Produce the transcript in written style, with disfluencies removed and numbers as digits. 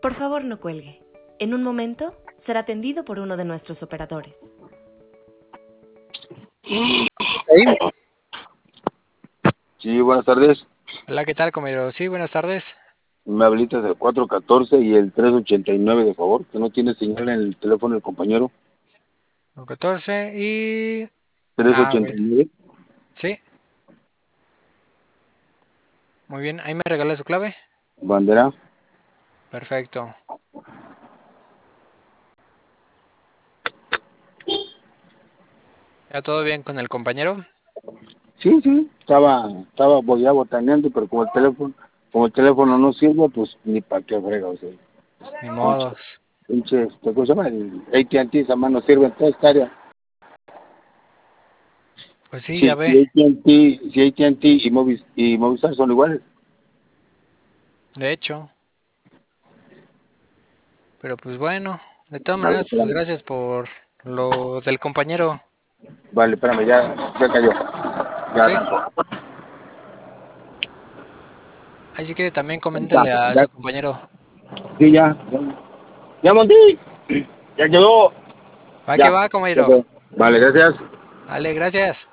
Por favor, no cuelgue. En un momento será atendido por uno de nuestros operadores. ¿Ahí? Sí, buenas tardes. Hola, ¿qué tal, compañero? Sí, buenas tardes. Me habilitas el 414 y el 389, de favor, que no tiene señal en el teléfono del compañero. 14 y... Ah, bueno. 389. Sí. Muy bien, ahí me regala su clave. Bandera. Perfecto. ¿Ya todo bien con el compañero? Sí, estaba ya botaneando, pero como el teléfono no sirve, pues ni para qué frega, o sea. Ni Pinche, modos. ¿cómo se llama? El AT&T, esa mano sirve en toda esta área. Pues sí, ya Sí, ve. si AT&T y Movistar son iguales. De hecho. Pero pues bueno. De todas Vale, maneras, pues espérame. gracias por lo del compañero. Vale, espérame, ya cayó. Ya Sí. arrancó. Ahí si quiere también Ya, coméntele a ya, su compañero. sí, ya monté. Ya quedó. Va que Ya. va, compañero. Vale, gracias. Vale, gracias.